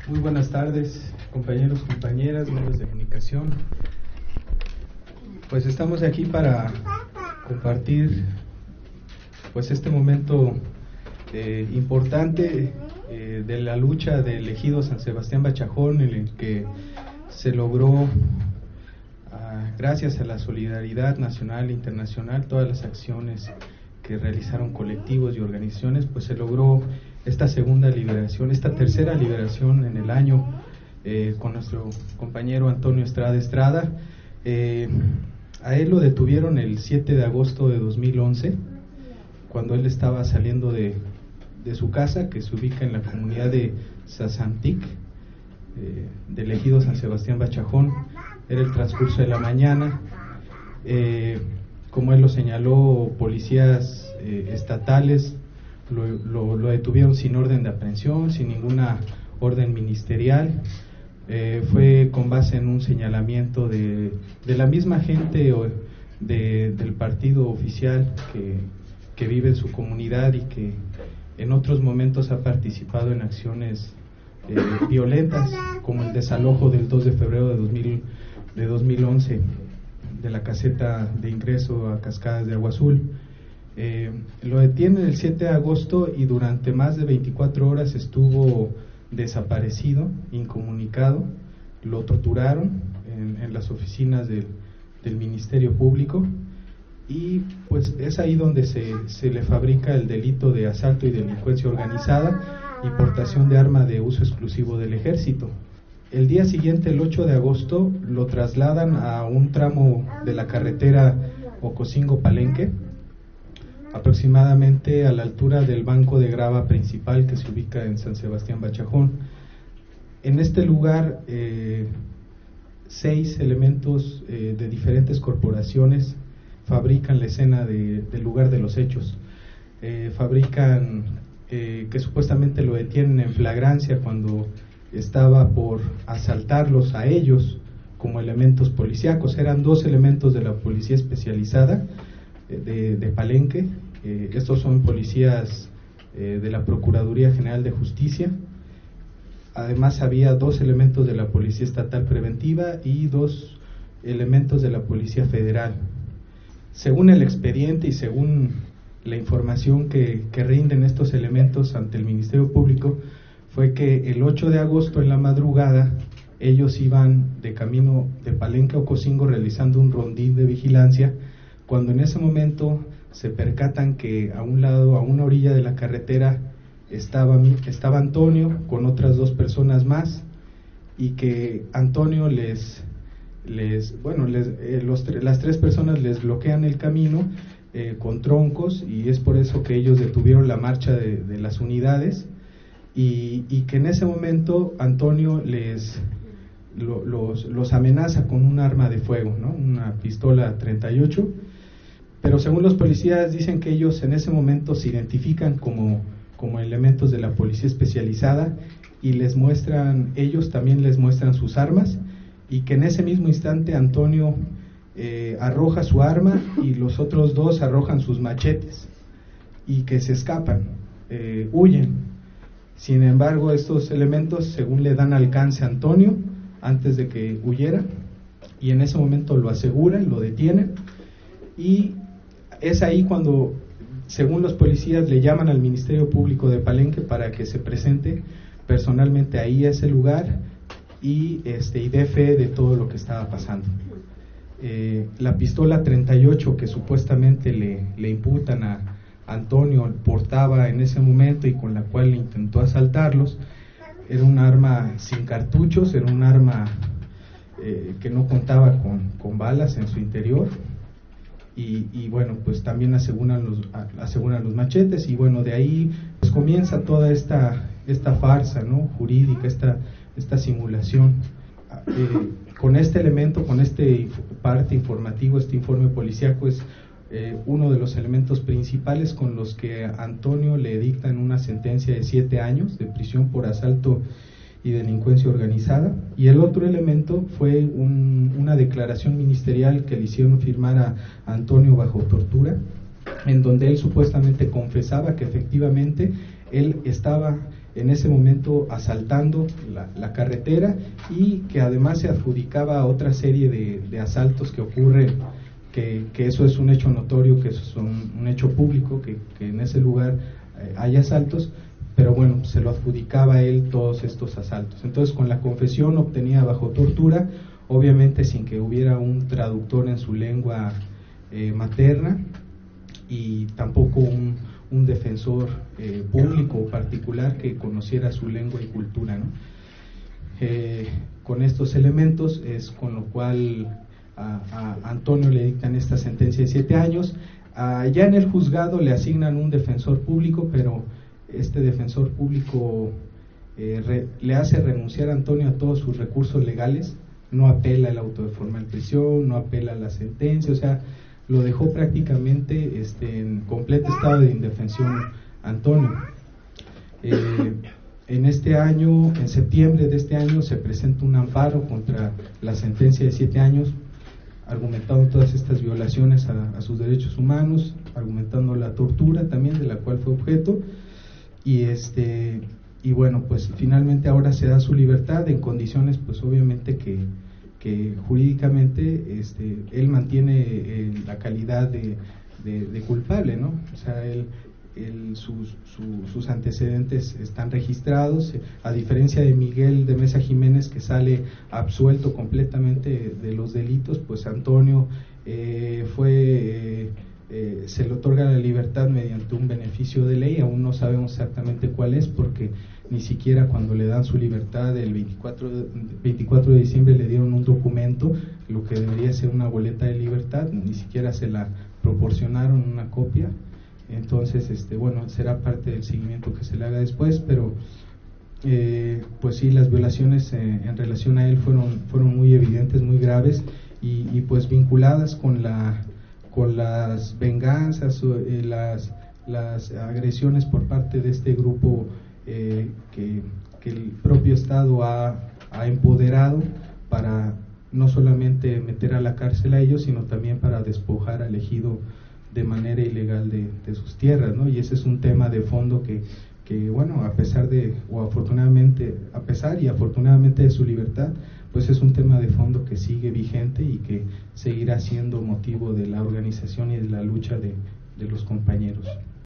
Muy buenas tardes, compañeros, compañeras, medios de comunicación. Pues estamos aquí para compartir pues este momento importante de la lucha del ejido San Sebastián Bachajón, en el que se logró, gracias a la solidaridad nacional e internacional, todas las acciones que realizaron colectivos y organizaciones, pues se logró esta segunda liberación, esta tercera liberación en el año, con nuestro compañero Antonio Estrada. A él lo detuvieron el 7 de agosto de 2011, cuando él estaba saliendo de su casa, que se ubica en la comunidad de Sazantic, del ejido San Sebastián Bachajón. Era el transcurso de la mañana. Como él lo señaló, policías estatales lo detuvieron sin orden de aprehensión, sin ninguna orden ministerial. Fue con base en un señalamiento de la misma gente del partido oficial que vive en su comunidad y que en otros momentos ha participado en acciones violentas, como el desalojo del 2 de febrero de 2011 de la caseta de ingreso a Cascadas de Agua Azul. Lo detienen el 7 de agosto y durante más de 24 horas estuvo desaparecido, incomunicado. Lo torturaron en las oficinas del Ministerio Público, y pues es ahí donde se le fabrica el delito de asalto y delincuencia organizada y portación de arma de uso exclusivo del ejército. El día siguiente, el 8 de agosto, lo trasladan a un tramo de la carretera Ocosingo-Palenque, aproximadamente a la altura del banco de grava principal que se ubica en San Sebastián Bachajón. En este lugar, 6 elementos de diferentes corporaciones fabrican la escena del lugar de los hechos. Fabrican que supuestamente lo detienen en flagrancia cuando estaba por asaltarlos a ellos como elementos policíacos. Eran 2 elementos de la policía especializada de Palenque. Estos son policías de la Procuraduría General de Justicia. Además había 2 elementos de la Policía Estatal Preventiva y 2 elementos de la Policía Federal. Según el expediente y según la información que rinden estos elementos ante el Ministerio Público, fue que el 8 de agosto en la madrugada ellos iban de camino de Palenque a Ocosingo realizando un rondín de vigilancia, cuando en ese momento se percatan que a un lado, a una orilla de la carretera, estaba Antonio con otras 2 personas más, y que Antonio las 3 personas les bloquean el camino con troncos, y es por eso que ellos detuvieron la marcha de las unidades, y que en ese momento Antonio los amenaza con un arma de fuego, ¿no? Una pistola 38, pero según los policías dicen que ellos en ese momento se identifican como elementos de la policía especializada, y ellos también les muestran sus armas, y que en ese mismo instante Antonio arroja su arma y los otros 2 arrojan sus machetes, y que se escapan, huyen. Sin embargo, estos elementos, según le dan alcance a Antonio antes de que huyera, y en ese momento lo aseguran, lo detienen, y es ahí cuando, según los policías, le llaman al Ministerio Público de Palenque para que se presente personalmente ahí a ese lugar y dé fe de todo lo que estaba pasando. La pistola 38 que supuestamente le imputan a Antonio portaba en ese momento y con la cual intentó asaltarlos, era un arma sin cartuchos, era un arma que no contaba con balas en su interior, y bueno, pues también aseguran los machetes, y bueno, de ahí pues comienza toda esta farsa, ¿no?, jurídica, esta simulación. Con este elemento, con este parte informativo, este informe policíaco es uno de los elementos principales con los que Antonio le dictan una sentencia de 7 años de prisión por asalto y delincuencia organizada, y el otro elemento fue una declaración ministerial que le hicieron firmar a Antonio bajo tortura, en donde él supuestamente confesaba que efectivamente él estaba en ese momento asaltando la carretera, y que además se adjudicaba otra serie de asaltos que ocurren, que eso es un hecho notorio, que eso es un hecho público, que en ese lugar hay asaltos, pero bueno, se lo adjudicaba a él todos estos asaltos. Entonces, con la confesión obtenida bajo tortura, obviamente sin que hubiera un traductor en su lengua materna, y tampoco un defensor público o particular que conociera su lengua y cultura, ¿no? Con estos elementos es con lo cual a Antonio le dictan esta sentencia de 7 años. Ya en el juzgado le asignan un defensor público, pero este defensor público le hace renunciar a Antonio a todos sus recursos legales, no apela el auto de formal prisión, no apela a la sentencia, o sea, lo dejó prácticamente en completo estado de indefensión Antonio. En este año, en septiembre de este año, se presenta un amparo contra la sentencia de 7 años, argumentando todas estas violaciones a sus derechos humanos, argumentando la tortura también de la cual fue objeto, y bueno, pues finalmente ahora se da su libertad en condiciones, pues obviamente que jurídicamente él mantiene la calidad de culpable, ¿no? O sea, sus antecedentes están registrados, a diferencia de Miguel de Mesa Jiménez, que sale absuelto completamente de los delitos. Pues Antonio se le otorga la libertad mediante un beneficio de ley, aún no sabemos exactamente cuál es, porque ni siquiera cuando le dan su libertad el 24 de diciembre le dieron un documento, lo que debería ser una boleta de libertad, ni siquiera se la proporcionaron una copia. Entonces, bueno, será parte del seguimiento que se le haga después, pero pues sí, las violaciones en relación a él fueron muy evidentes, muy graves, y pues vinculadas con las venganzas, las agresiones por parte de este grupo que el propio Estado ha empoderado para no solamente meter a la cárcel a ellos, sino también para despojar al ejido de manera ilegal de sus tierras, ¿no? Y ese es un tema de fondo que bueno, a pesar y afortunadamente de su libertad, pues es un tema de fondo que sigue vigente y que seguirá siendo motivo de la organización y de la lucha de los compañeros.